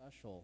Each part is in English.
Special.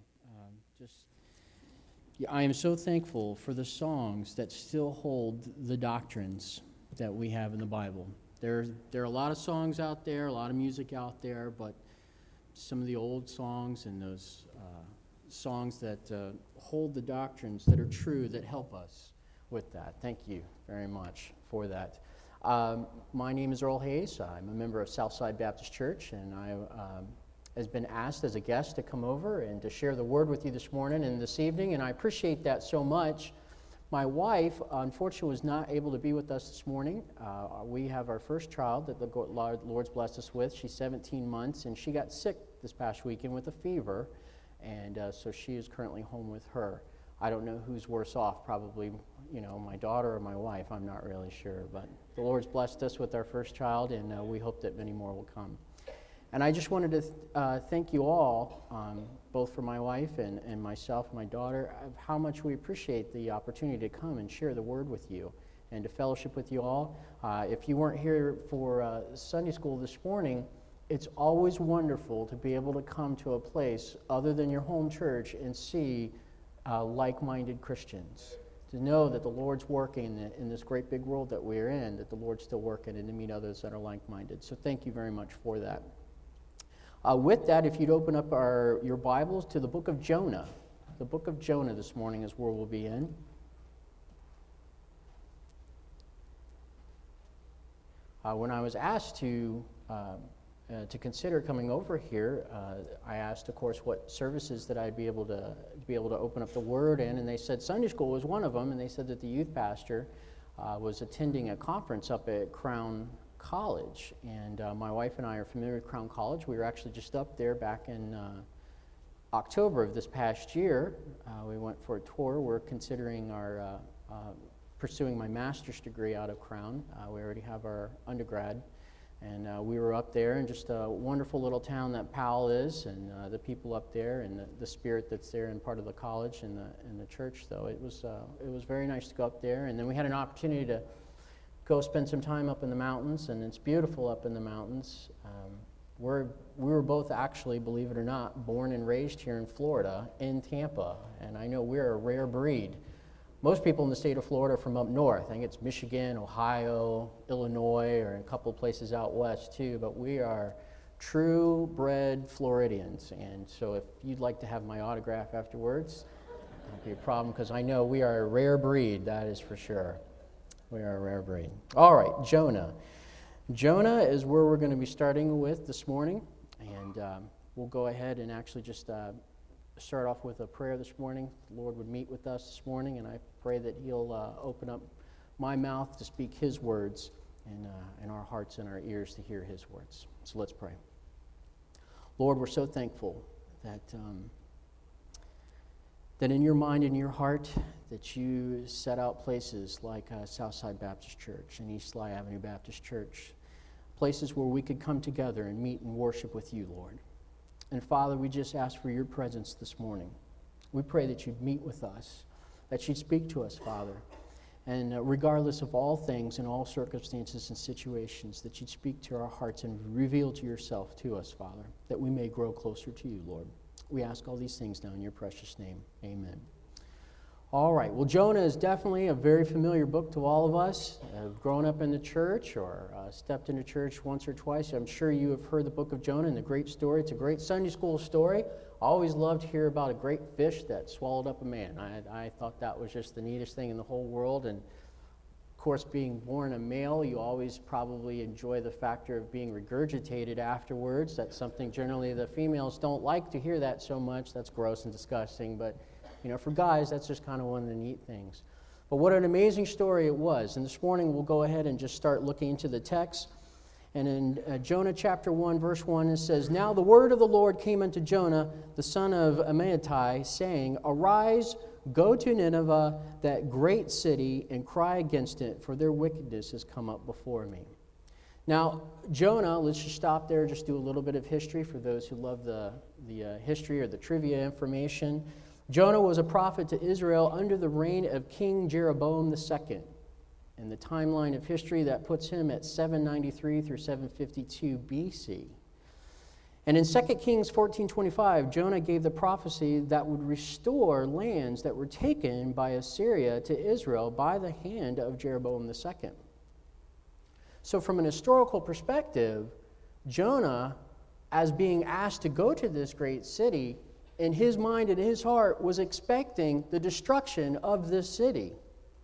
I am so thankful for the songs that still hold the doctrines that we have in the Bible. There are a lot of songs out there, a lot of music out there, but some of the old songs and those songs that hold the doctrines that are true, that help us with that. Thank you very much for that. My name is Earl Hayes. I'm a member of Southside Baptist Church, and I has been asked as a guest to come over and to share the word with you this morning and this evening, and I appreciate that so much. My wife, unfortunately, was not able to be with us this morning. We have our first child that the Lord's blessed us with. She's 17 months, and she got sick this past weekend with a fever, and so she is currently home with her. I don't know who's worse off, probably, my daughter or my wife. I'm not really sure, but the Lord's blessed us with our first child, and we hope that many more will come. And I just wanted to thank you all, both for my wife and myself, my daughter, of how much we appreciate the opportunity to come and share the word with you and to fellowship with you all. If you weren't here for Sunday school this morning, it's always wonderful to be able to come to a place other than your home church and see like-minded Christians. To know that the Lord's working in this great big world that we're in, that the Lord's still working, and to meet others that are like-minded. So thank you very much for that. With that, if you'd open up your Bibles to the book of Jonah. The book of Jonah this morning is where we'll be in. When I was asked to consider coming over here, I asked, of course, what services that I'd be able to open up the Word in, and they said Sunday school was one of them, and they said that the youth pastor was attending a conference up at Crown College, and my wife and I are familiar with Crown College. We were actually just up there back in October of this past year. We went for a tour. We're considering pursuing my master's degree out of Crown. We already have our undergrad, and we were up there, and just a wonderful little town that Powell is, and the people up there, and the spirit that's there in part of the college and the church. So it was very nice to go up there, and then we had an opportunity to go spend some time up in the mountains, and it's beautiful up in the mountains. We were both actually, believe it or not, born and raised here in Florida, in Tampa, and I know we're a rare breed. Most people in the state of Florida are from up north. I think it's Michigan, Ohio, Illinois, or a couple of places out west too, but we are true-bred Floridians, and so if you'd like to have my autograph afterwards, that won't be a problem, because I know we are a rare breed, that is for sure. We are a rare breed. All right, Jonah. Jonah is where we're going to be starting with this morning, and we'll go ahead and actually just start off with a prayer this morning. The Lord would meet with us this morning, and I pray that He'll open up my mouth to speak His words and our hearts and our ears to hear His words. So let's pray. Lord, we're so thankful that in your mind and your heart that you set out places like Southside Baptist Church and East Lye Avenue Baptist Church, places where we could come together and meet and worship with you, Lord. And Father, we just ask for your presence this morning. We pray that you'd meet with us, that you'd speak to us, Father, and regardless of all things and all circumstances and situations, that you'd speak to our hearts and reveal to yourself to us, Father, that we may grow closer to you, Lord. We ask all these things now in your precious name. Amen. All right. Well, Jonah is definitely a very familiar book to all of us. Grown up in the church or stepped into church once or twice, I'm sure you have heard the book of Jonah and the great story. It's a great Sunday school story. I always loved to hear about a great fish that swallowed up a man. I thought that was just the neatest thing in the whole world. And of course, being born a male, you always probably enjoy the factor of being regurgitated afterwards. That's something generally the females don't like to hear that so much. That's gross and disgusting. But, for guys, that's just kind of one of the neat things. But what an amazing story it was. And this morning we'll go ahead and just start looking into the text. And in Jonah chapter 1, verse 1, it says, "Now the word of the Lord came unto Jonah, the son of Amittai, saying, Arise, go to Nineveh, that great city, and cry against it, for their wickedness has come up before me." Now, Jonah, let's just stop there, just do a little bit of history for those who love the history or the trivia information. Jonah was a prophet to Israel under the reign of King Jeroboam II. In the timeline of history, that puts him at 793 through 752 BC. And in 2 Kings 14:25, Jonah gave the prophecy that would restore lands that were taken by Assyria to Israel by the hand of Jeroboam II. So from an historical perspective, Jonah, as being asked to go to this great city, in his mind and his heart was expecting the destruction of this city.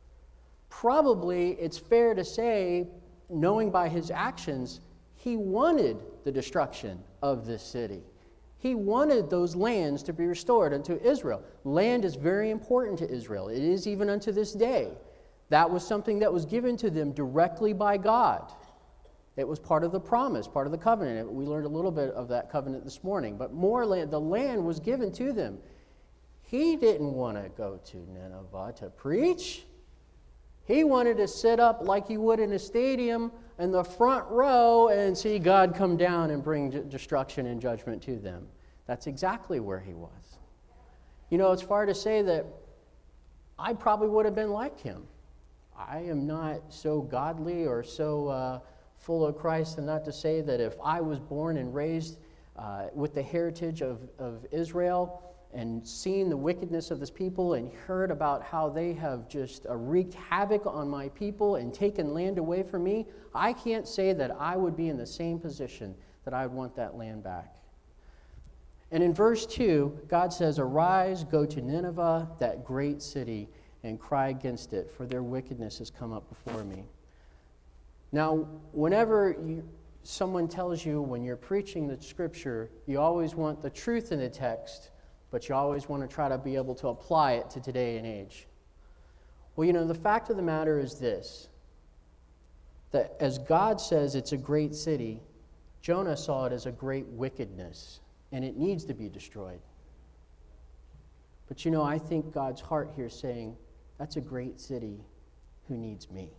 Probably it's fair to say, knowing by his actions, he wanted the destruction of this city. He wanted those lands to be restored unto Israel. Land is very important to Israel. It is even unto this day. That was something that was given to them directly by God. It was part of the promise, part of the covenant. We learned a little bit of that covenant this morning. But more land, the land was given to them. He didn't want to go to Nineveh to preach. He wanted to sit up like you would in a stadium in the front row and see God come down and bring destruction and judgment to them. That's exactly where he was. You know, it's fair to say that I probably would have been like him. I am not so godly or so full of Christ, and not to say that if I was born and raised with the heritage of Israel and seen the wickedness of this people and heard about how they have just wreaked havoc on my people and taken land away from me, I can't say that I would be in the same position that I would want that land back. And in verse 2, God says, "Arise, go to Nineveh, that great city, and cry against it, for their wickedness has come up before me." Now, whenever someone tells you when you're preaching the Scripture, you always want the truth in the text, but you always want to try to be able to apply it to today and age. Well, you know, the fact of the matter is this, that as God says it's a great city, Jonah saw it as a great wickedness, and it needs to be destroyed. But you know, I think God's heart here is saying, that's a great city who needs me.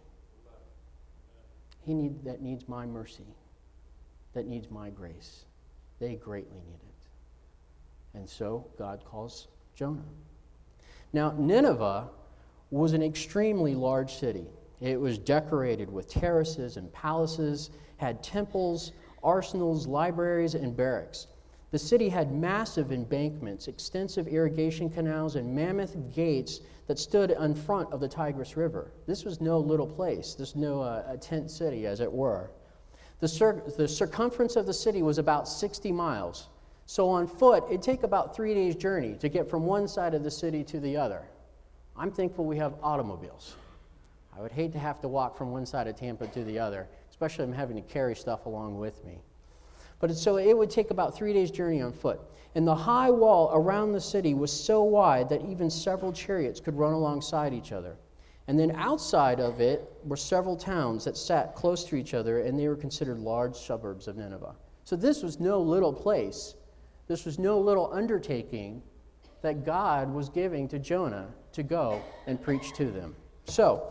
That needs my mercy, that needs my grace. They greatly need it. And so God calls Jonah. Now, Nineveh was an extremely large city. It was decorated with terraces and palaces, had temples, arsenals, libraries, and barracks. The city had massive embankments, extensive irrigation canals, and mammoth gates that stood in front of the Tigris River. This was no little place. This was no a tent city, as it were. The circumference of the city was about 60 miles. So on foot, it'd take about 3 days' journey to get from one side of the city to the other. I'm thankful we have automobiles. I would hate to have to walk from one side of Tampa to the other, especially if I'm having to carry stuff along with me. But so it would take about 3 days' journey on foot. And the high wall around the city was so wide that even several chariots could run alongside each other. And then outside of it were several towns that sat close to each other, and they were considered large suburbs of Nineveh. So this was no little place. This was no little undertaking that God was giving to Jonah to go and preach to them. So,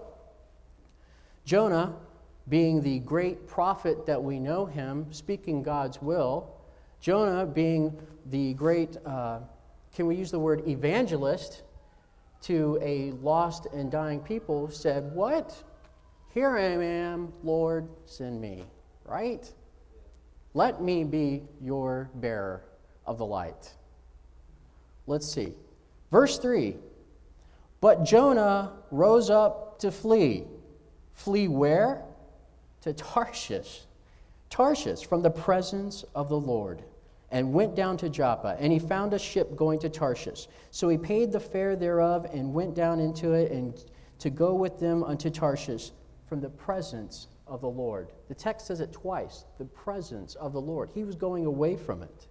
Jonah, being the great prophet that we know him, speaking God's will, Jonah being the great, can we use the word evangelist, to a lost and dying people, said, "What? Here I am, Lord, send me," right? Let me be your bearer of the light. Let's see. Verse 3, "But Jonah rose up to flee." Flee where? To Tarshish. Tarshish, from the presence of the Lord, and went down to Joppa, and he found a ship going to Tarshish. So he paid the fare thereof, and went down into it, and to go with them unto Tarshish, from the presence of the Lord. The text says it twice, the presence of the Lord. He was going away from it.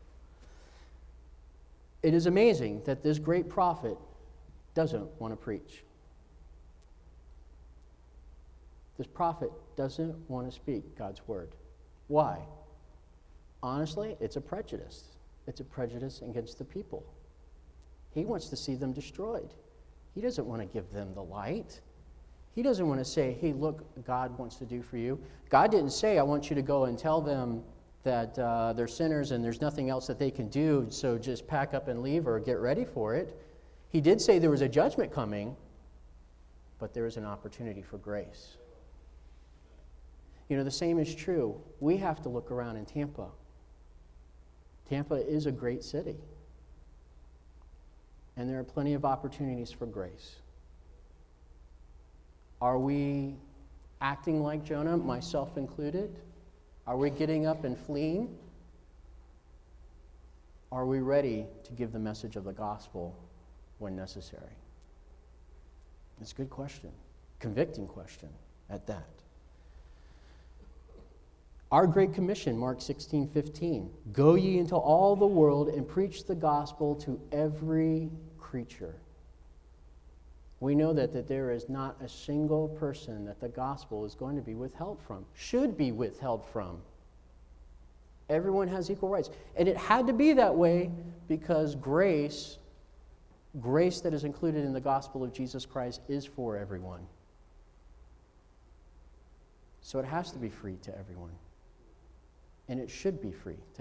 It is amazing that this great prophet doesn't want to preach. This prophet doesn't want to speak God's word. Why? Honestly, it's a prejudice. It's a prejudice against the people. He wants to see them destroyed. He doesn't want to give them the light. He doesn't want to say, "Hey, look, God wants to do for you." God didn't say, "I want you to go and tell them that they're sinners and there's nothing else that they can do, so just pack up and leave or get ready for it." He did say there was a judgment coming, but there is an opportunity for grace. You know, the same is true. We have to look around in Tampa. Tampa is a great city. And there are plenty of opportunities for grace. Are we acting like Jonah, myself included? Are we getting up and fleeing? Are we ready to give the message of the gospel when necessary? It's a good question. Convicting question at that. Our Great Commission, Mark 16:15. Go ye into all the world and preach the gospel to every creature. We know that there is not a single person that the gospel is going to be withheld from, should be withheld from. Everyone has equal rights. And it had to be that way because grace that is included in the gospel of Jesus Christ is for everyone. So it has to be free to everyone. And it should be free to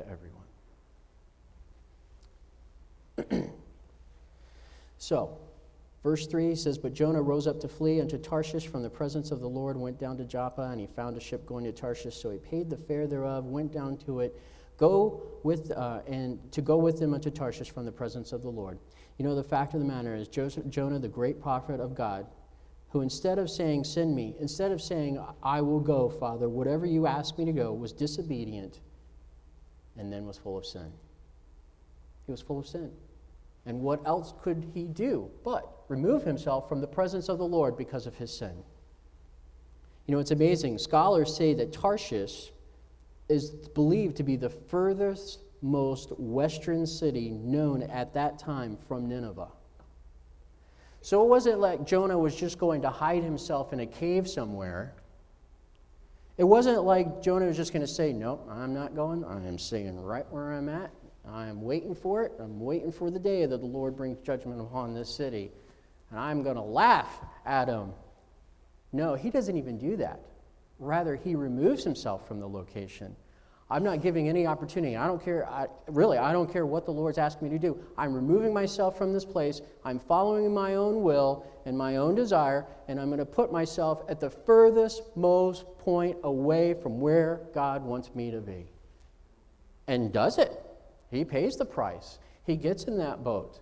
everyone. So, verse 3 says, But Jonah rose up to flee unto Tarshish from the presence of the Lord, went down to Joppa, and he found a ship going to Tarshish. So he paid the fare thereof, went down to it, go with him unto Tarshish from the presence of the Lord. You know, the fact of the matter is, Jonah, the great prophet of God, who instead of saying, send me, instead of saying, I will go, Father, whatever you ask me to go, was disobedient and then was full of sin. He was full of sin. And what else could he do but remove himself from the presence of the Lord because of his sin? You know, it's amazing. Scholars say that Tarshish is believed to be the furthest most western city known at that time from Nineveh. So it wasn't like Jonah was just going to hide himself in a cave somewhere. It wasn't like Jonah was just going to say, nope, I'm not going. I am staying right where I'm at. I am waiting for it. I'm waiting for the day that the Lord brings judgment upon this city. And I'm going to laugh at him. No, he doesn't even do that. Rather, he removes himself from the location. I'm not giving any opportunity. I don't care. I don't care what the Lord's asking me to do. I'm removing myself from this place. I'm following my own will and my own desire, and I'm going to put myself at the furthest most point away from where God wants me to be. And does it. He pays the price. He gets in that boat.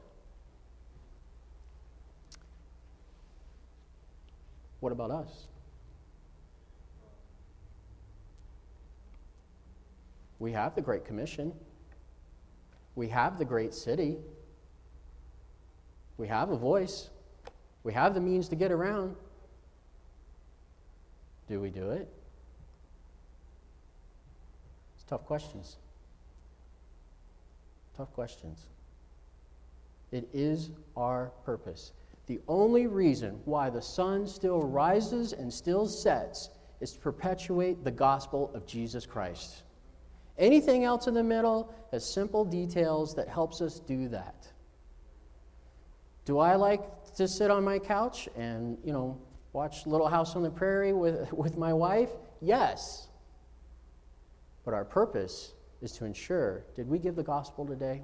What about us? We have the Great Commission. We have the great city. We have a voice. We have the means to get around. Do we do it? It's tough questions. Tough questions. It is our purpose. The only reason why the sun still rises and still sets is to perpetuate the gospel of Jesus Christ. Anything else in the middle is simple details that helps us do that. Do I like to sit on my couch and, watch Little House on the Prairie with my wife? Yes. But our purpose is to ensure, did we give the gospel today?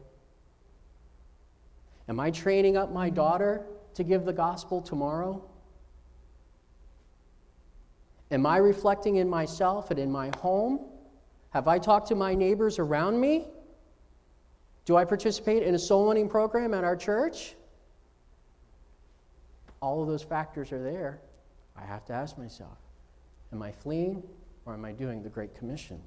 Am I training up my daughter to give the gospel tomorrow? Am I reflecting in myself and in my home? Have I talked to my neighbors around me? Do I participate in a soul winning program at our church? All of those factors are there. I have to ask myself, am I fleeing or am I doing the Great Commission?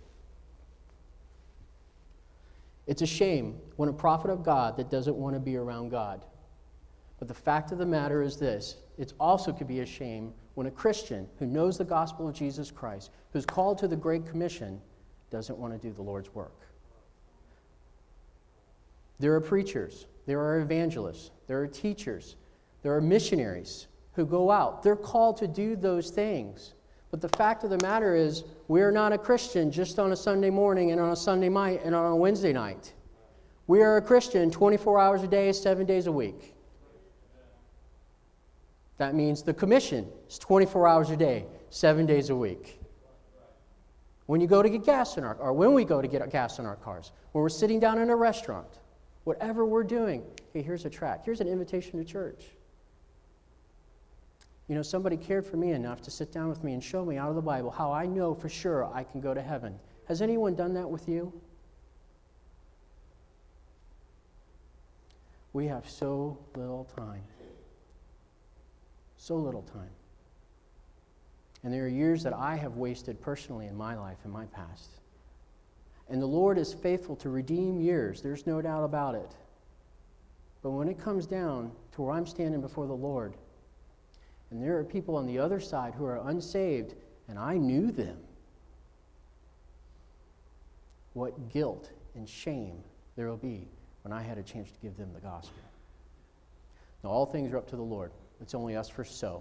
It's a shame when a prophet of God that doesn't want to be around God. But the fact of the matter is this, it also could be a shame when a Christian who knows the gospel of Jesus Christ, who's called to the Great Commission, doesn't want to do the Lord's work. There are preachers, there are evangelists, there are teachers, there are missionaries who go out. They're called to do those things. But the fact of the matter is, we're not a Christian just on a Sunday morning and on a Sunday night and on a Wednesday night. We are a Christian 24 hours a day, 7 days a week. That means the commission is 24 hours a day, 7 days a week. When you go to get gas in when we go to get gas in our cars, when we're sitting down in a restaurant, whatever we're doing, hey, here's a tract. Here's an invitation to church. Somebody cared for me enough to sit down with me and show me out of the Bible how I know for sure I can go to heaven. Has anyone done that with you? We have so little time. So little time. And there are years that I have wasted personally in my life, in my past. And the Lord is faithful to redeem years. There's no doubt about it. But when it comes down to where I'm standing before the Lord, and there are people on the other side who are unsaved, and I knew them, what guilt and shame there will be when I had a chance to give them the gospel. Now, all things are up to the Lord. It's only us first so.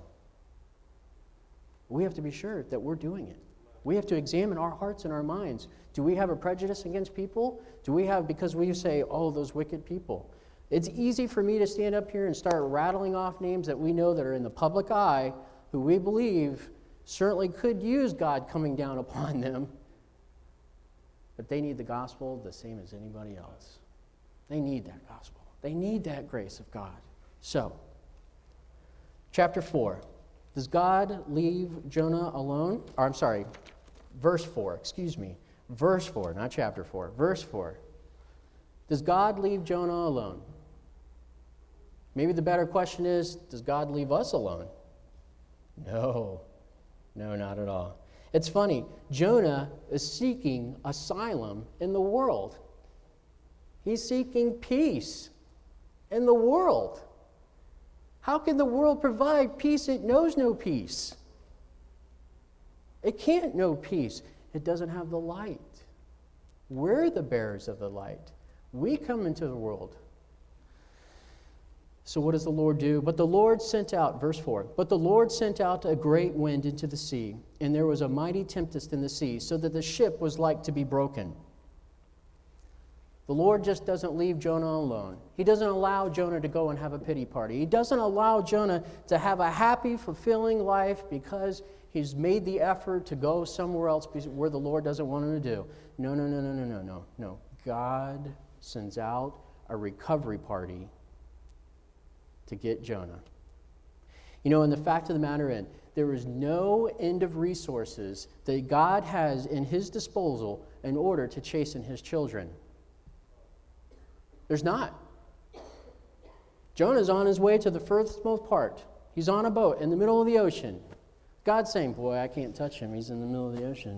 We have to be sure that we're doing it. We have to examine our hearts and our minds. Do we have a prejudice against people? Do we have, because we say, oh, those wicked people? It's easy for me to stand up here and start rattling off names that we know that are in the public eye, who we believe certainly could use God coming down upon them. But they need the gospel the same as anybody else. They need that gospel. They need that grace of God. So, chapter 4. Does God leave Jonah alone? Or, I'm sorry, verse 4, excuse me. Verse 4, not chapter 4. Verse 4. Does God leave Jonah alone? Maybe the better question is, does God leave us alone? No. No, not at all. It's funny. Jonah is seeking asylum in the world. He's seeking peace in the world. How can the world provide peace? It knows no peace. It can't know peace. It doesn't have the light. We're the bearers of the light. We come into the world. So what does the Lord do? But the Lord sent out, verse 4, but the Lord sent out a great wind into the sea, and there was a mighty tempest in the sea, so that the ship was like to be broken. The Lord just doesn't leave Jonah alone. He doesn't allow Jonah to go and have a pity party. He doesn't allow Jonah to have a happy, fulfilling life because he's made the effort to go somewhere else where the Lord doesn't want him to do. No. God sends out a recovery party to get Jonah. You know, and the fact of the matter is, there is no end of resources that God has in his disposal in order to chasten his children. There's not. Jonah's on his way to the furthest part. He's on a boat in the middle of the ocean. God's saying, boy, I can't touch him. He's in the middle of the ocean.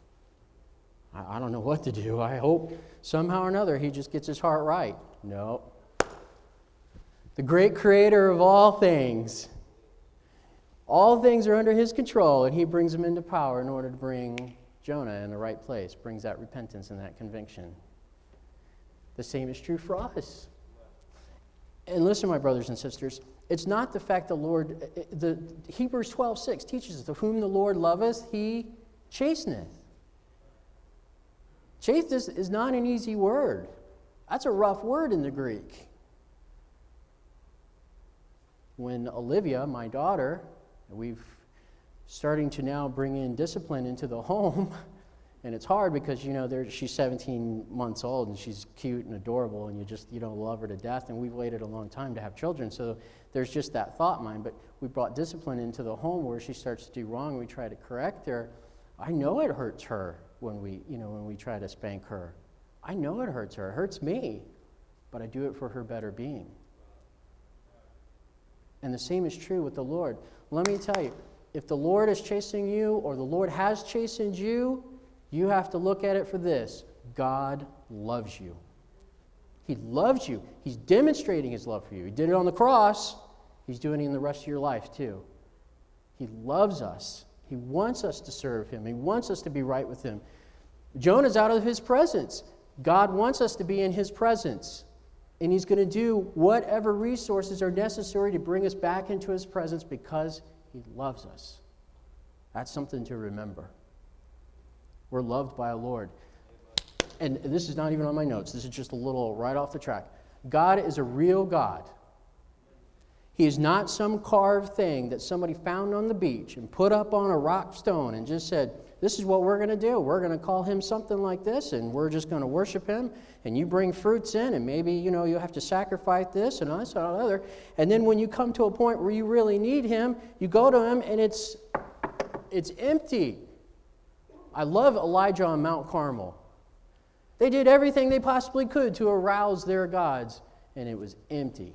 I don't know what to do. I hope somehow or another he just gets his heart right. No. The great creator of all things are under his control, and he brings them into power in order to bring Jonah in the right place, brings that repentance and that conviction. The same is true for us. And listen, my brothers and sisters, it's not the fact the Lord, the Hebrews 12:6 teaches us, to whom the Lord loveth, he chasteneth. Chaste is not an easy word. That's a rough word in the Greek. When Olivia, my daughter, we've starting to now bring in discipline into the home, and it's hard because, you know, she's 17 months old and she's cute and adorable and you don't love her to death, and we've waited a long time to have children, so there's just that thought in mind. But we brought discipline into the home where she starts to do wrong. We try to correct her. I know it hurts her when we try to spank her. I know it hurts her. It hurts me, but I do it for her better being. And the same is true with the Lord. Let me tell you, if the Lord is chastening you or the Lord has chastened you, you have to look at it for this. God loves you. He loves you. He's demonstrating his love for you. He did it on the cross. He's doing it in the rest of your life too. He loves us. He wants us to serve him. He wants us to be right with him. Jonah's out of his presence. God wants us to be in his presence. And he's going to do whatever resources are necessary to bring us back into his presence because he loves us. That's something to remember. We're loved by a Lord. And this is not even on my notes. This is just a little right off the track. God is a real God. He is not some carved thing that somebody found on the beach and put up on a rock stone and just said, this is what we're going to do. We're going to call him something like this, and we're just going to worship him, and you bring fruits in, and maybe, you have to sacrifice this and this and other. And then when you come to a point where you really need him, you go to him, and it's empty. I love Elijah on Mount Carmel. They did everything they possibly could to arouse their gods, and it was empty.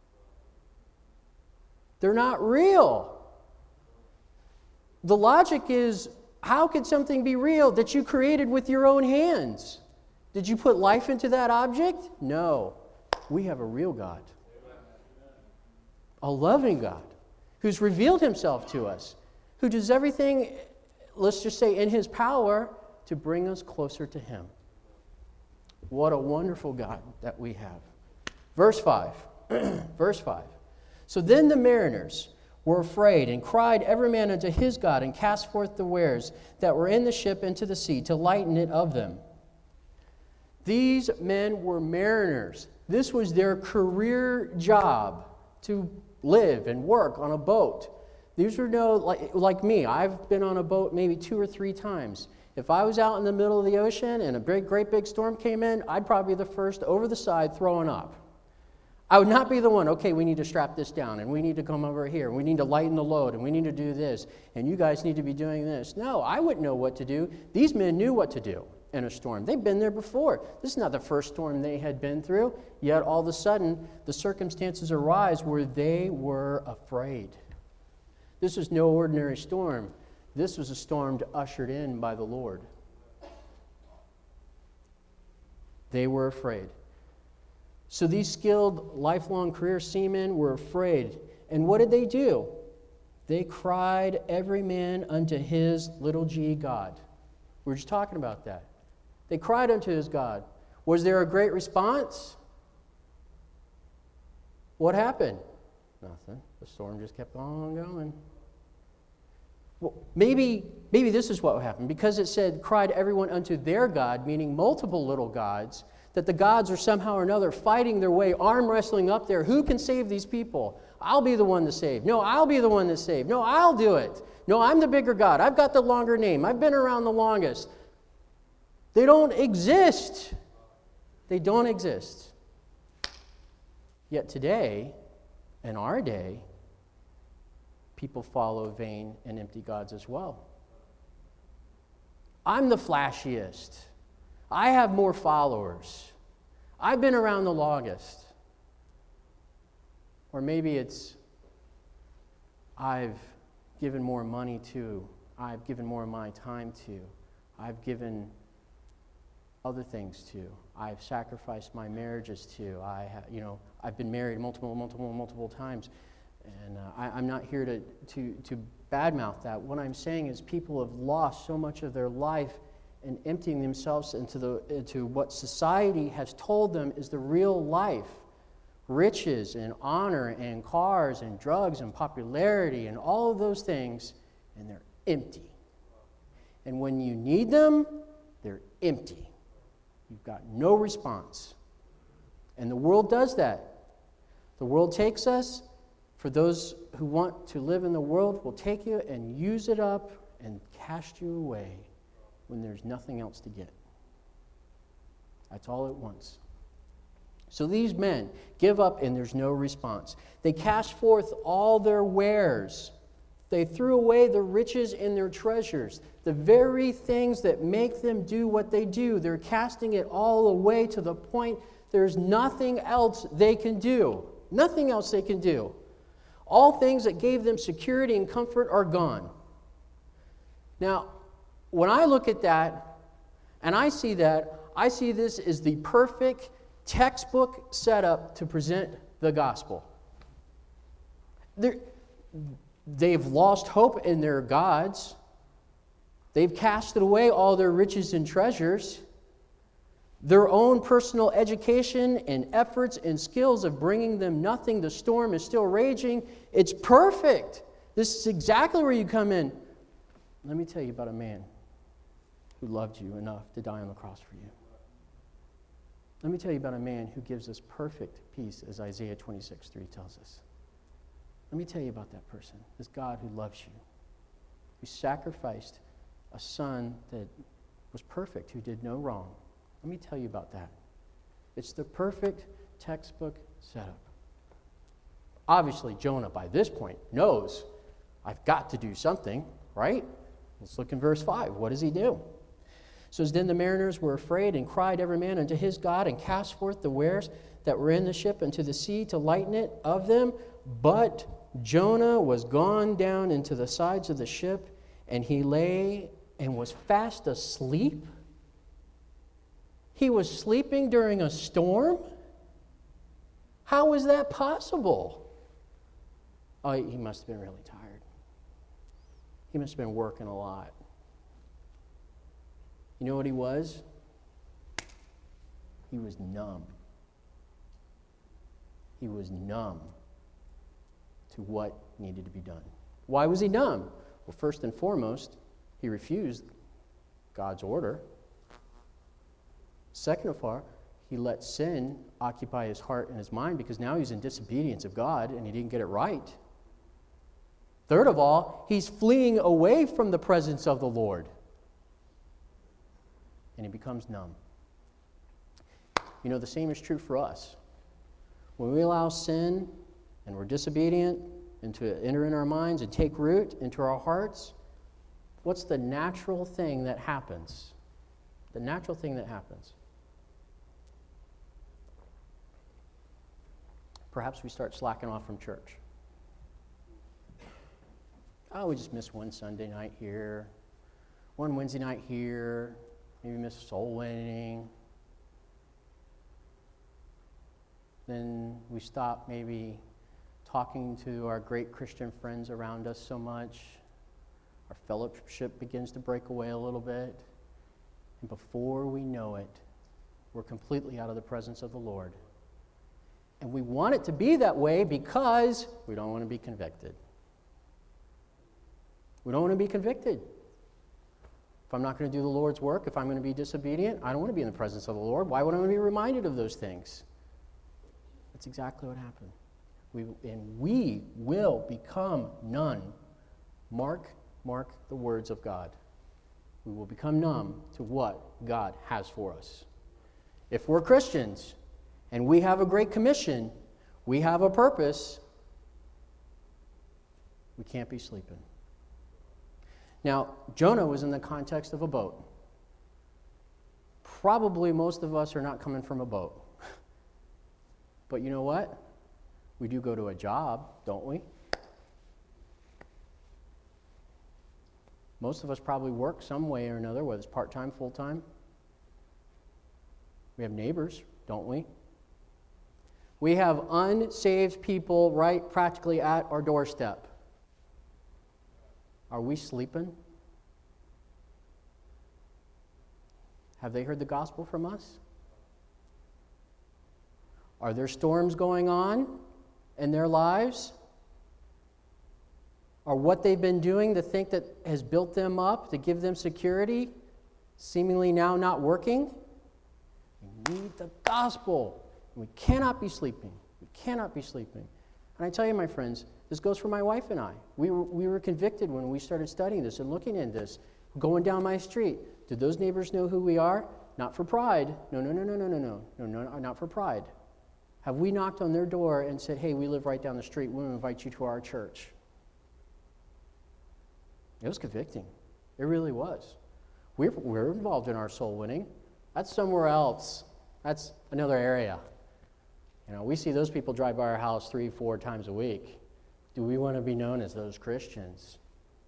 They're not real. The logic is, how could something be real that you created with your own hands? Did you put life into that object? No. We have a real God. A loving God who's revealed himself to us, who does everything, let's just say, in his power to bring us closer to him. What a wonderful God that we have. Verse 5. Verse 5. So then the mariners were afraid and cried every man unto his God and cast forth the wares that were in the ship into the sea to lighten it of them. These men were mariners. This was their career job, to live and work on a boat. These were like me. I've been on a boat maybe 2 or 3 times. If I was out in the middle of the ocean and a great big storm came in, I'd probably be the first over the side throwing up. I would not be the one, okay, we need to strap this down, and we need to come over here, and we need to lighten the load, and we need to do this, and you guys need to be doing this. No, I wouldn't know what to do. These men knew what to do in a storm. They've been there before. This is not the first storm they had been through, yet all of a sudden, the circumstances arise where they were afraid. This was no ordinary storm. This was a storm ushered in by the Lord. They were afraid. So these skilled, lifelong career seamen were afraid. And what did they do? They cried every man unto his little g God. We were just talking about that. They cried unto his God. Was there a great response? What happened? Nothing. The storm just kept on going. Well, maybe this is what happened. Because it said, cried everyone unto their God, meaning multiple little gods, that the gods are somehow or another fighting their way, arm wrestling up there. Who can save these people? I'll be the one to save. No, I'll be the one to save. No, I'll do it. No, I'm the bigger God. I've got the longer name. I've been around the longest. They don't exist. They don't exist. Yet today, in our day, people follow vain and empty gods as well. I'm the flashiest. I have more followers. I've been around the longest. Or maybe it's, I've given more money to, I've given more of my time to, I've given other things to, I've sacrificed my marriages to, I've been married multiple times. And I'm not here to badmouth that. What I'm saying is people have lost so much of their life and emptying themselves into what society has told them is the real life. Riches and honor and cars and drugs and popularity and all of those things, and they're empty. And when you need them, they're empty. You've got no response. And the world does that. The world takes us. For those who want to live in the world, will take you and use it up and cast you away when there's nothing else to get. That's all it wants. So these men give up and there's no response. They cast forth all their wares. They threw away the riches and their treasures. The very things that make them do what they do. They're casting it all away to the point there's nothing else they can do. Nothing else they can do. All things that gave them security and comfort are gone. Now, when I look at that, and I see this as the perfect textbook setup to present the gospel. They've lost hope in their gods. They've casted away all their riches and treasures. Their own personal education and efforts and skills of bringing them nothing. The storm is still raging. It's perfect. This is exactly where you come in. Let me tell you about a man who loved you enough to die on the cross for you. Let me tell you about a man who gives us perfect peace, as Isaiah 26:3 tells us. Let me tell you about that person, this God who loves you, who sacrificed a son that was perfect, who did no wrong. Let me tell you about that. It's the perfect textbook setup. Obviously, Jonah, by this point, knows I've got to do something, right? Let's look in verse 5. What does he do? So then the mariners were afraid and cried every man unto his God and cast forth the wares that were in the ship into the sea to lighten it of them. But Jonah was gone down into the sides of the ship, and he lay and was fast asleep. He was sleeping during a storm? How was that possible? Oh, he must have been really tired. He must have been working a lot. You know what he was? He was numb. He was numb to what needed to be done. Why was he numb? Well, first and foremost, he refused God's order. Second of all, he let sin occupy his heart and his mind because now he's in disobedience of God and he didn't get it right. Third of all, he's fleeing away from the presence of the Lord. And he becomes numb. You know, the same is true for us. When we allow sin and we're disobedient and to enter in our minds and take root into our hearts, what's the natural thing that happens? The natural thing that happens. Perhaps we start slacking off from church. Oh, we just missed one Sunday night here, one Wednesday night here, maybe miss soul winning. Then we stop maybe talking to our great Christian friends around us so much. Our fellowship begins to break away a little bit. And before we know it, we're completely out of the presence of the Lord. And we want it to be that way because we don't want to be convicted. We don't want to be convicted. If I'm not going to do the Lord's work, if I'm going to be disobedient, I don't want to be in the presence of the Lord. Why would I want to be reminded of those things? That's exactly what happened. We will become none. Mark the words of God. We will become numb to what God has for us. If we're Christians and we have a great commission, we have a purpose, we can't be sleeping. Now, Jonah was in the context of a boat. Probably most of us are not coming from a boat. But you know what? We do go to a job, don't we? Most of us probably work some way or another, whether it's part-time, full-time. We have neighbors, don't we? We have unsaved people right practically at our doorstep. Are we sleeping? Have they heard the gospel from us? Are there storms going on in their lives? Are what they've been doing, the thing that has built them up, to give them security, seemingly now not working? We need the gospel. We cannot be sleeping. We cannot be sleeping. And I tell you, my friends, this goes for my wife and I. We were convicted when we started studying this and looking into this. Going down my street, did those neighbors know who we are? Not for pride. No, not for pride. Have we knocked on their door and said, hey, we live right down the street, we want to invite you to our church? It was convicting. It really was. We're involved in our soul winning. That's somewhere else. That's another area. You know, we see those people drive by our house 3-4 times a week. Do we want to be known as those Christians?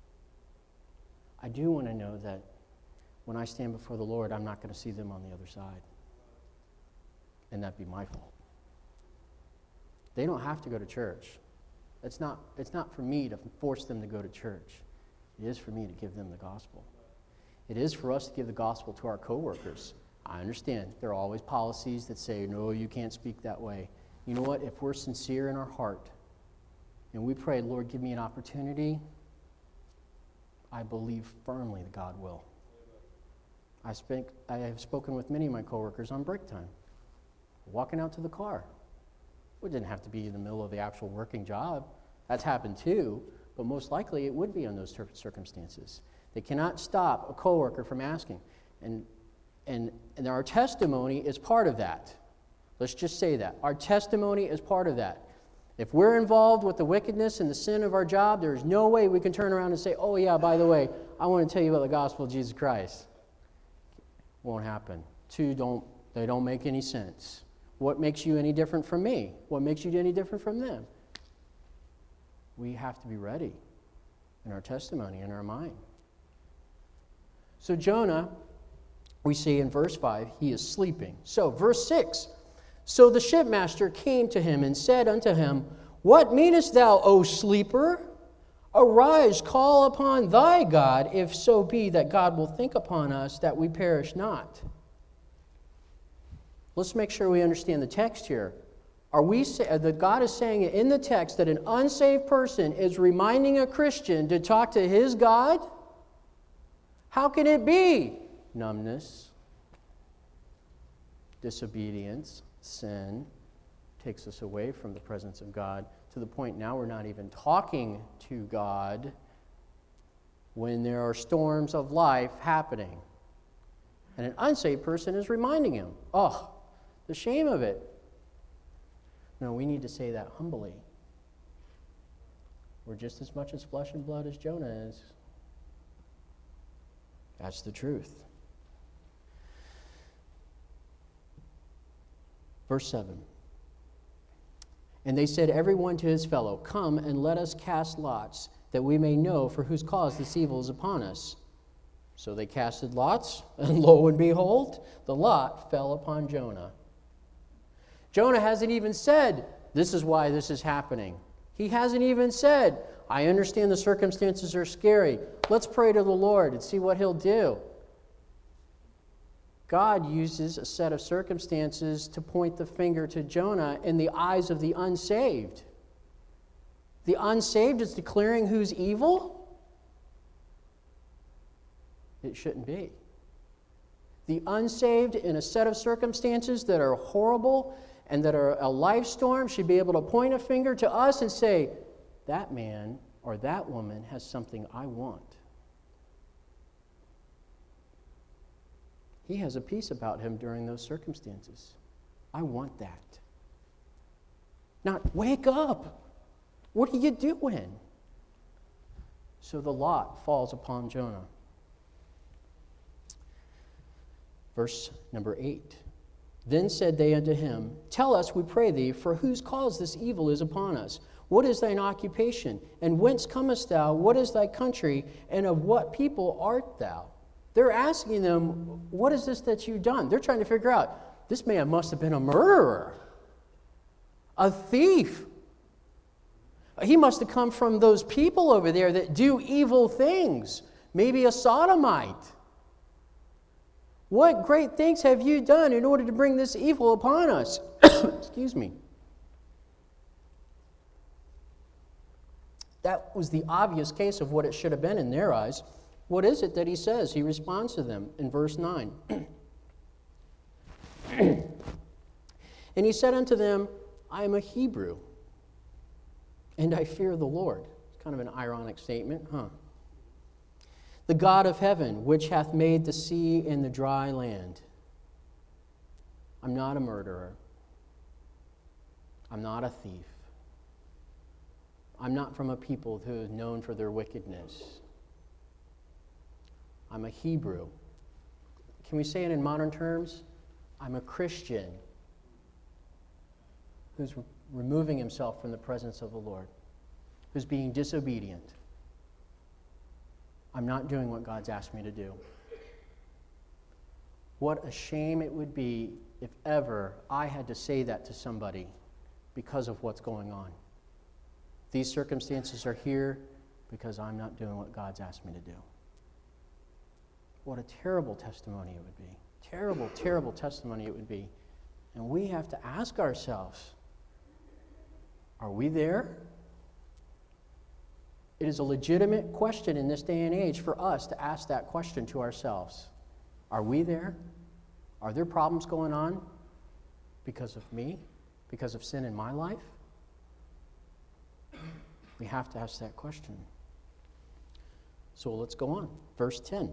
I do want to know that when I stand before the Lord, I'm not going to see them on the other side. And that'd be my fault. They don't have to go to church. It's not for me to force them to go to church. It is for me to give them the gospel. It is for us to give the gospel to our coworkers. I understand there are always policies that say, no, you can't speak that way. You know what? If we're sincere in our heart and we pray, Lord, give me an opportunity, I believe firmly that God will. I have spoken with many of my coworkers on break time, walking out to the car. It didn't have to be in the middle of the actual working job. That's happened too, but most likely it would be in those circumstances. They cannot stop a coworker from asking. And our testimony is part of that. Let's just say that. Our testimony is part of that. If we're involved with the wickedness and the sin of our job, there's no way we can turn around and say, oh yeah, by the way, I want to tell you about the gospel of Jesus Christ. won't happen. 2, they don't make any sense. What makes you any different from me? What makes you any different from them? We have to be ready in our testimony, in our mind. So Jonah, we see in verse 5, he is sleeping. So verse 6, so the shipmaster came to him and said unto him, What meanest thou, O sleeper? Arise, call upon thy God, if so be that God will think upon us that we perish not. Let's make sure we understand the text here. That God is saying in the text that an unsaved person is reminding a Christian to talk to his God? How can it be? Numbness, disobedience, sin takes us away from the presence of God to the point now we're not even talking to God when there are storms of life happening. And an unsaved person is reminding him, oh, the shame of it. No, we need to say that humbly. We're just as much as flesh and blood as Jonah is. That's the truth. Verse 7. And they said, every one to his fellow, Come and let us cast lots, that we may know for whose cause this evil is upon us. So they casted lots, and lo and behold, the lot fell upon Jonah. Jonah hasn't even said, this is why this is happening. He hasn't even said, I understand the circumstances are scary. Let's pray to the Lord and see what he'll do. God uses a set of circumstances to point the finger to Jonah in the eyes of the unsaved. The unsaved is declaring who's evil? It shouldn't be. The unsaved in a set of circumstances that are horrible and that are a life storm should be able to point a finger to us and say, that man or that woman has something I want. He has a peace about him during those circumstances. I want that. Not, wake up. What are you doing? So the lot falls upon Jonah. Verse number 8. Then said they unto him, Tell us, we pray thee, for whose cause this evil is upon us? What is thine occupation? And whence comest thou? What is thy country? And of what people art thou? They're asking them, what is this that you've done? They're trying to figure out, this man must have been a murderer, a thief. He must have come from those people over there that do evil things, maybe a sodomite. What great things have you done in order to bring this evil upon us? Excuse me. That was the obvious case of what it should have been in their eyes. What is it that he says? He responds to them in verse 9. And he said unto them, I am a Hebrew, and I fear the Lord. It's kind of an ironic statement, huh? The God of heaven, which hath made the sea and the dry land. I'm not a murderer. I'm not a thief. I'm not from a people who is known for their wickedness. I'm a Hebrew. Can we say it in modern terms? I'm a Christian who's removing himself from the presence of the Lord, who's being disobedient. I'm not doing what God's asked me to do. What a shame it would be if ever I had to say that to somebody because of what's going on. These circumstances are here because I'm not doing what God's asked me to do. What a terrible testimony it would be. Terrible, terrible testimony it would be. And we have to ask ourselves, are we there? It is a legitimate question in this day and age for us to ask that question to ourselves. Are we there? Are there problems going on because of me? Because of sin in my life? We have to ask that question. So let's go on. Verse 10.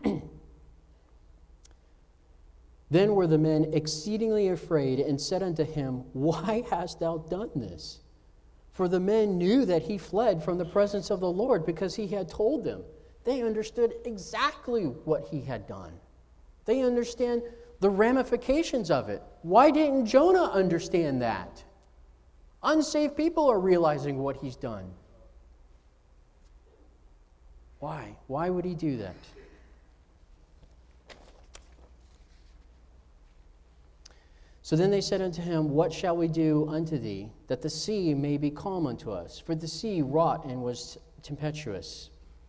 Then were the men exceedingly afraid and said unto him, Why hast thou done this? For the men knew that he fled from the presence of the Lord because he had told them. They understood exactly what he had done. They understand the ramifications of it. Why didn't Jonah understand that? Unsaved people are realizing what he's done. Why? Why would he do that? So then they said unto him, What shall we do unto thee, that the sea may be calm unto us? For the sea wrought and was tempestuous.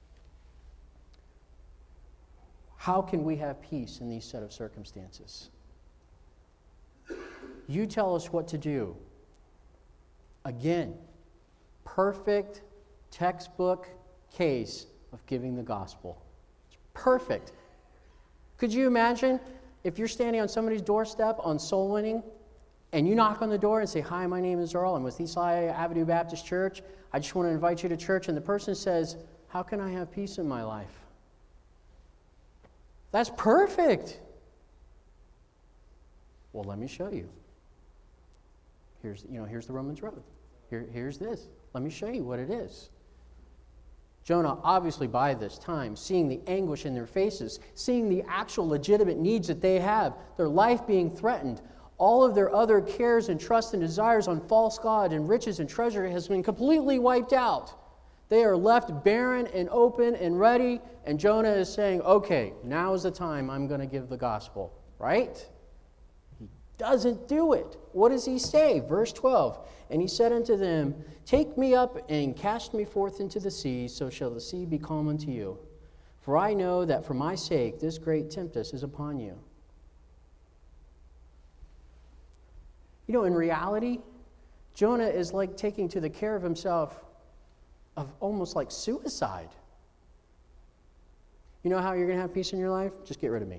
How can we have peace in these set of circumstances? You tell us what to do. Again, perfect textbook case of giving the gospel. It's perfect. Could you imagine if you're standing on somebody's doorstep on soul winning and you knock on the door and say, Hi, my name is Earl. I'm with East Lafayette Avenue Baptist Church. I just want to invite you to church. And the person says, How can I have peace in my life? That's perfect. Well, let me show you. Here's the Romans Road. Here's this. Let me show you what it is. Jonah, obviously by this time, seeing the anguish in their faces, seeing the actual legitimate needs that they have, their life being threatened, all of their other cares and trusts and desires on false God and riches and treasure has been completely wiped out. They are left barren and open and ready, and Jonah is saying, okay, now is the time I'm going to give the gospel, right? He doesn't do it. What does he say? Verse 12, And he said unto them, Take me up and cast me forth into the sea, so shall the sea be calm unto you. For I know that for my sake this great tempest is upon you. You know, in reality, Jonah is like taking to the care of himself of almost like suicide. You know how you're going to have peace in your life? Just get rid of me.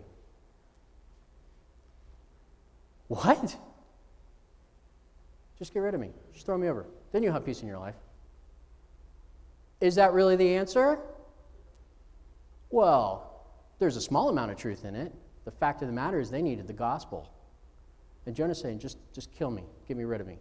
What? Just get rid of me. Just throw me over. Then you'll have peace in your life. Is that really the answer? Well, there's a small amount of truth in it. The fact of the matter is they needed the gospel. And Jonah's saying, just kill me. Get me rid of me.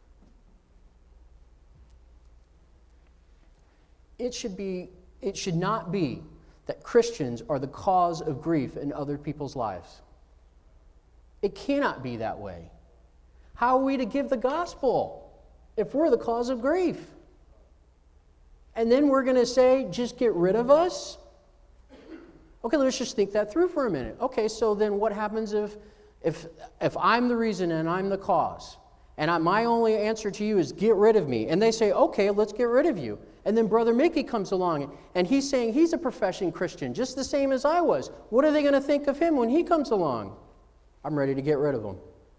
It should not be that Christians are the cause of grief in other people's lives. It cannot be that way. How are we to give the gospel if we're the cause of grief? And then we're going to say, just get rid of us? Okay, let's just think that through for a minute. Okay, so then what happens if I'm the reason and I'm the cause, and my only answer to you is get rid of me, and they say, okay, let's get rid of you. And then Brother Mickey comes along, and he's saying he's a professing Christian, just the same as I was. What are they going to think of him when he comes along? I'm ready to get rid of him.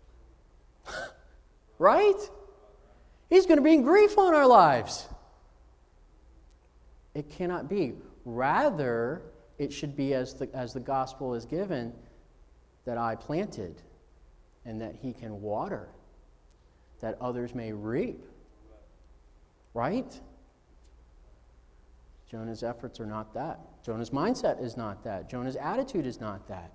Right? He's going to bring grief on our lives. It cannot be. Rather, it should be as the gospel is given, that I planted and that he can water, that others may reap. Right? Jonah's efforts are not that. Jonah's mindset is not that. Jonah's attitude is not that.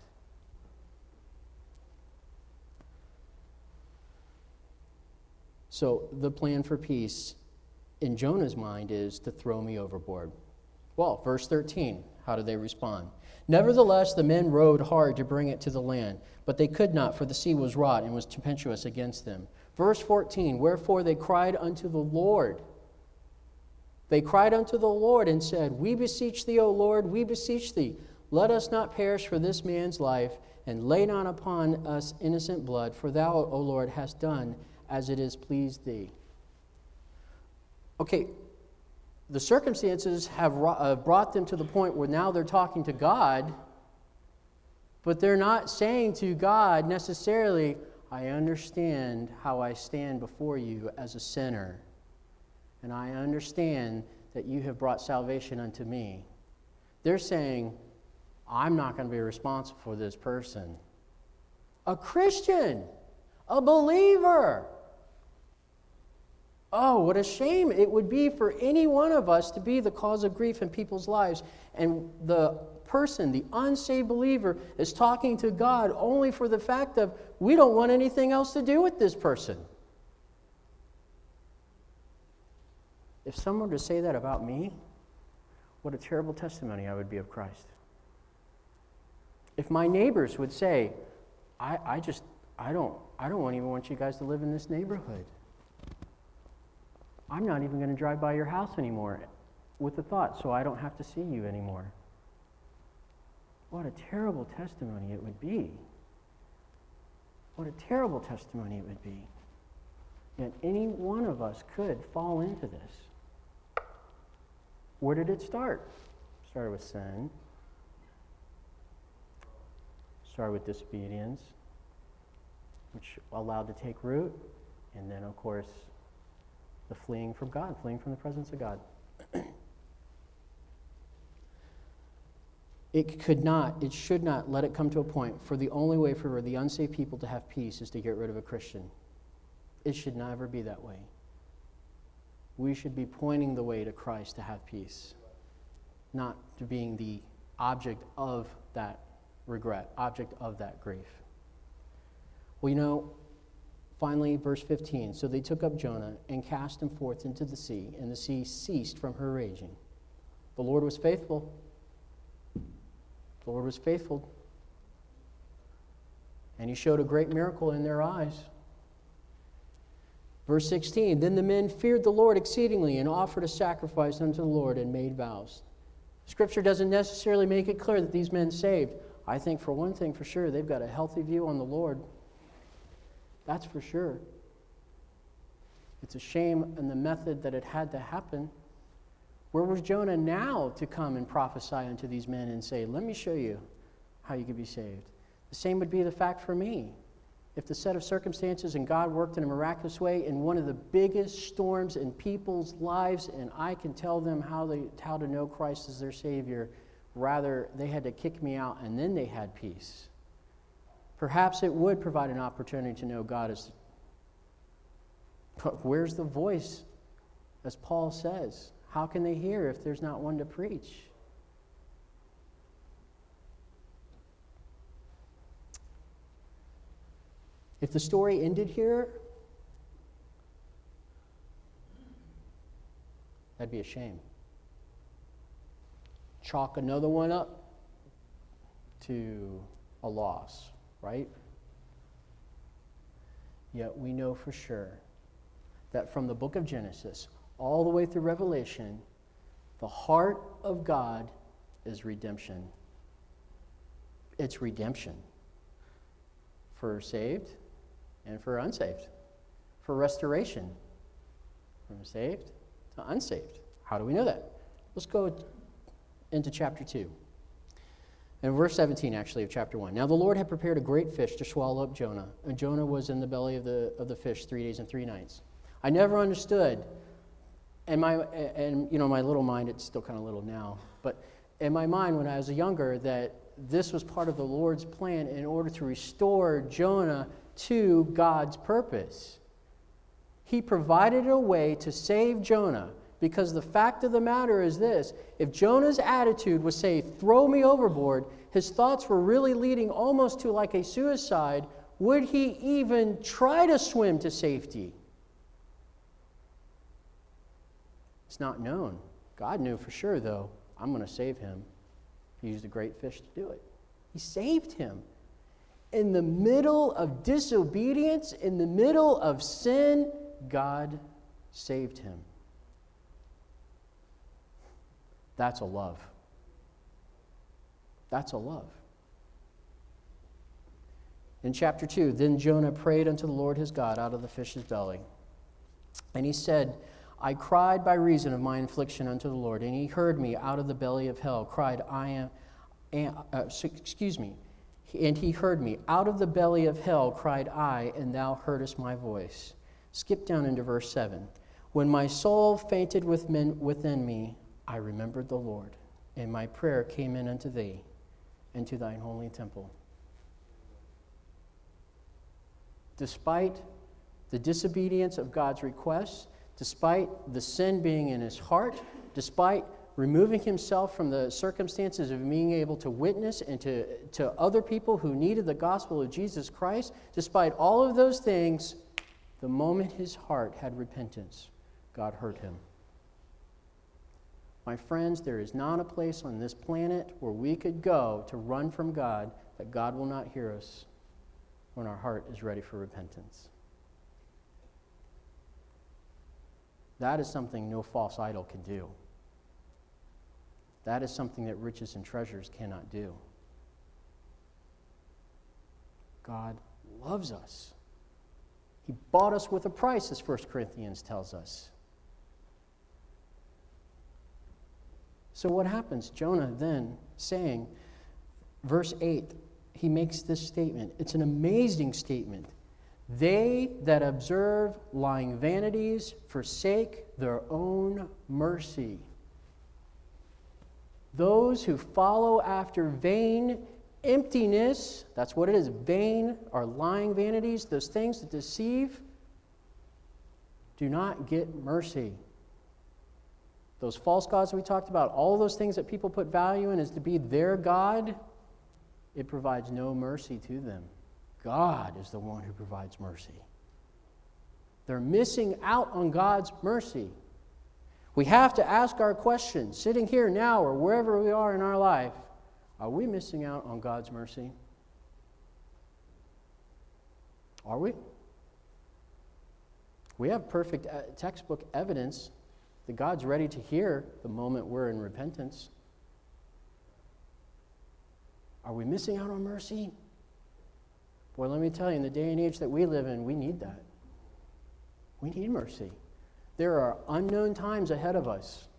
So the plan for peace in Jonah's mind is to throw me overboard. Well, verse 13, how do they respond? Nevertheless, the men rowed hard to bring it to the land, but they could not, for the sea was wrought and was tempestuous against them. Verse 14, wherefore they cried unto the Lord. They cried unto the Lord and said, We beseech thee, O Lord, we beseech thee, let us not perish for this man's life, and lay not upon us innocent blood, for thou, O Lord, hast done as it is pleased thee. Okay, the circumstances have brought them to the point where now they're talking to God, but they're not saying to God necessarily, I understand how I stand before you as a sinner, and I understand that you have brought salvation unto me. They're saying, I'm not going to be responsible for this person. A Christian, a believer. Oh, what a shame it would be for any one of us to be the cause of grief in people's lives. And the person, the unsaved believer, is talking to God only for the fact of, we don't want anything else to do with this person. If someone were to say that about me, what a terrible testimony I would be of Christ. If my neighbors would say, I don't even want you guys to live in this neighborhood. I'm not even going to drive by your house anymore with the thought, so I don't have to see you anymore. What a terrible testimony it would be. What a terrible testimony it would be. Yet any one of us could fall into this. Where did it start? It started with sin. It started with disobedience, which allowed to take root. And then, of course, the fleeing from God, fleeing from the presence of God. It should not let it come to a point for the only way for the unsaved people to have peace is to get rid of a Christian. It should never be that way. We should be pointing the way to Christ to have peace, not to being the object of that regret, object of that grief. Well, finally, verse 15, so they took up Jonah and cast him forth into the sea, and the sea ceased from her raging. The Lord was faithful. The Lord was faithful. And he showed a great miracle in their eyes. Verse 16, then the men feared the Lord exceedingly and offered a sacrifice unto the Lord and made vows. Scripture doesn't necessarily make it clear that these men saved. I think for one thing for sure, they've got a healthy view on the Lord. That's for sure. It's a shame in the method that it had to happen. Where was Jonah now to come and prophesy unto these men and say, let me show you how you could be saved? The same would be the fact for me. If the set of circumstances and God worked in a miraculous way in one of the biggest storms in people's lives, and I can tell them how to know Christ as their Savior, rather they had to kick me out and then they had peace. Perhaps it would provide an opportunity to know God as... But where's the voice? As Paul says, how can they hear if there's not one to preach? If the story ended here, that'd be a shame. Chalk another one up to a loss, right? Yet we know for sure that from the book of Genesis all the way through Revelation, the heart of God is redemption. It's redemption for saved and for unsaved, for restoration from saved to unsaved. How do we know that? Let's go into chapter 2. And verse 17, actually, of chapter 1. Now the Lord had prepared a great fish to swallow up Jonah, and Jonah was in the belly of the fish 3 days and 3 nights. I never understood, and my little mind, it's still kind of little now, but in my mind when I was younger, that this was part of the Lord's plan in order to restore Jonah to God's purpose. He provided a way to save Jonah, because the fact of the matter is this: if Jonah's attitude was, say, throw me overboard, his thoughts were really leading almost to like a suicide, would he even try to swim to safety? It's not known. God knew for sure, though, I'm going to save him. He used a great fish to do it. He saved him. In the middle of disobedience, in the middle of sin, God saved him. That's a love. That's a love. In chapter 2, then Jonah prayed unto the Lord his God out of the fish's belly. And he said, I cried by reason of my affliction unto the Lord, and he heard me out of the belly of hell, And he heard me. Out of the belly of hell cried I, and thou heardest my voice. Skip down into verse 7. When my soul fainted within me, I remembered the Lord, and my prayer came in unto thee, and to thine holy temple. Despite the disobedience of God's requests, despite the sin being in his heart, despite removing himself from the circumstances of being able to witness and to other people who needed the gospel of Jesus Christ, despite all of those things, the moment his heart had repentance, God heard him. My friends, there is not a place on this planet where we could go to run from God that God will not hear us when our heart is ready for repentance. That is something no false idol can do. That is something that riches and treasures cannot do. God loves us. He bought us with a price, as 1 Corinthians tells us. So what happens? Jonah then saying, verse 8, he makes this statement. It's an amazing statement. They that observe lying vanities forsake their own mercy. Those who follow after vain emptiness, that's what it is, vain or lying vanities, those things that deceive, do not get mercy. Those false gods that we talked about, all those things that people put value in as to be their God, it provides no mercy to them. God is the one who provides mercy. They're missing out on God's mercy. We have to ask our question, sitting here now or wherever we are in our life, are we missing out on God's mercy? Are we? We have perfect textbook evidence that God's ready to hear the moment we're in repentance. Are we missing out on mercy? Boy, let me tell you, in the day and age that we live in, we need that. We need mercy. There are unknown times ahead of us.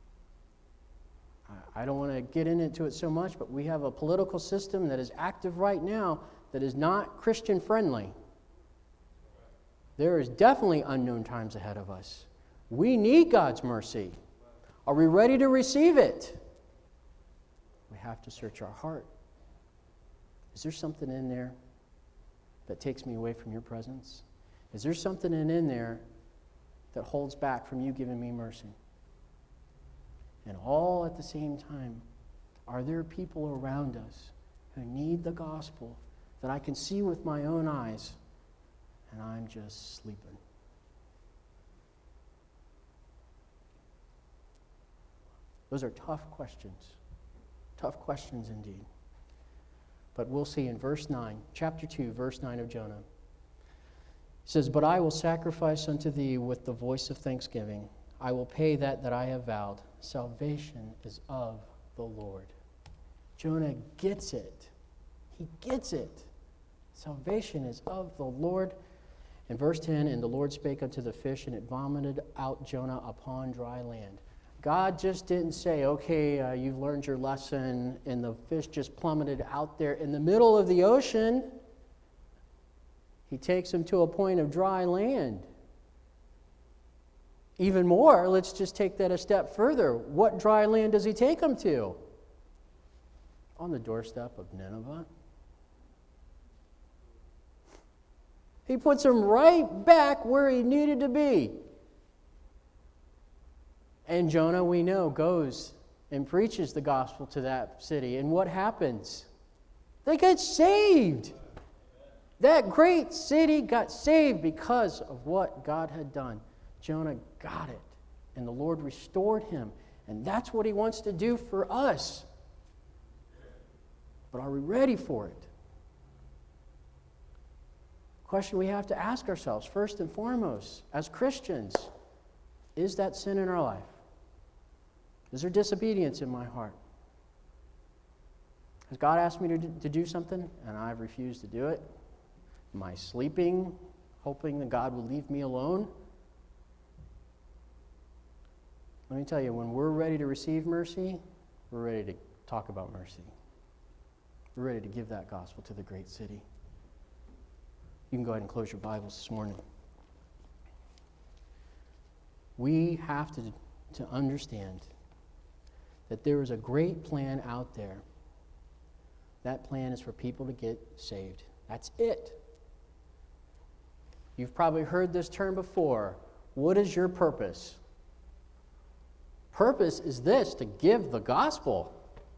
I don't want to get into it so much, but we have a political system that is active right now that is not Christian friendly. There is definitely unknown times ahead of us. We need God's mercy. Are we ready to receive it? We have to search our heart. Is there something in there that takes me away from your presence? Is there something in there that holds back from you giving me mercy? And all at the same time, are there people around us who need the gospel that I can see with my own eyes and I'm just sleeping? Those are tough questions. Tough questions indeed. But we'll see in verse 9, chapter 2, verse 9 of Jonah. It says, "But I will sacrifice unto thee with the voice of thanksgiving. I will pay that I have vowed. Salvation is of the Lord." Jonah gets it. He gets it. Salvation is of the Lord. In verse 10, "And the Lord spake unto the fish, and it vomited out Jonah upon dry land." God just didn't say, okay, you've learned your lesson, and the fish just plummeted out there in the middle of the ocean. He takes him to a point of dry land. Even more, let's just take that a step further. What dry land does he take him to? On the doorstep of Nineveh. He puts him right back where he needed to be. And Jonah, we know, goes and preaches the gospel to that city. And what happens? They get saved. That great city got saved because of what God had done. Jonah got it. And the Lord restored him. And that's what he wants to do for us. But are we ready for it? Question we have to ask ourselves, first and foremost, as Christians, is that sin in our life? Is there disobedience in my heart? Has God asked me to do something and I've refused to do it? Am I sleeping, hoping that God will leave me alone? Let me tell you, when we're ready to receive mercy, we're ready to talk about mercy. We're ready to give that gospel to the great city. You can go ahead and close your Bibles this morning. We have to understand that there is a great plan out there. That plan is for people to get saved. That's it. You've probably heard this term before. What is your purpose? Purpose is this, to give the gospel.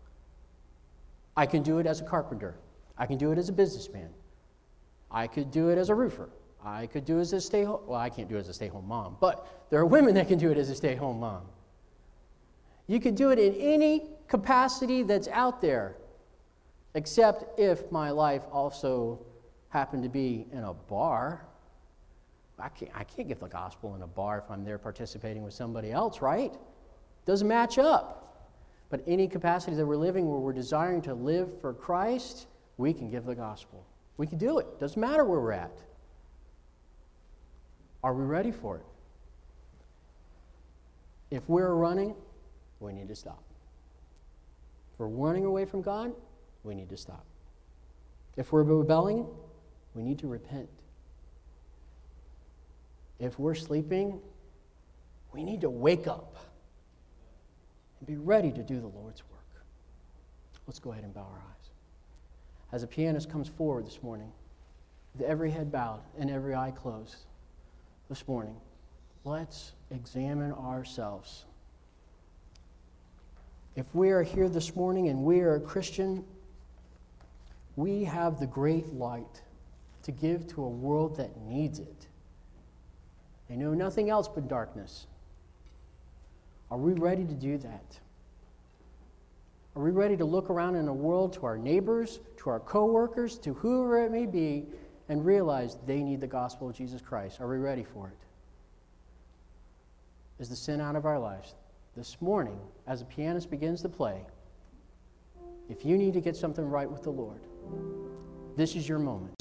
I can do it as a carpenter. I can do it as a businessman. I could do it as a roofer. I could do it as a stay-home... Well, I can't do it as a stay-home mom, but there are women that can do it as a stay-home mom. You could do it in any capacity that's out there. except if my life also happened to be in a bar. I can't give the gospel in a bar if I'm there participating with somebody else, right? Doesn't match up. But any capacity that we're living where we're desiring to live for Christ, we can give the gospel. We can do it. Doesn't matter where we're at. Are we ready for it? If we're running, we need to stop. If we're running away from God, we need to stop. If we're rebelling, we need to repent. If we're sleeping, we need to wake up and be ready to do the Lord's work. Let's go ahead and bow our eyes. As a pianist comes forward this morning, with every head bowed and every eye closed this morning, let's examine ourselves. If we are here this morning and we are a Christian, we have the great light to give to a world that needs it. They know nothing else but darkness. Are we ready to do that? Are we ready to look around in the world to our neighbors, to our co-workers, to whoever it may be, and realize they need the gospel of Jesus Christ? Are we ready for it? Is the sin out of our lives? This morning, as the pianist begins to play, if you need to get something right with the Lord, this is your moment.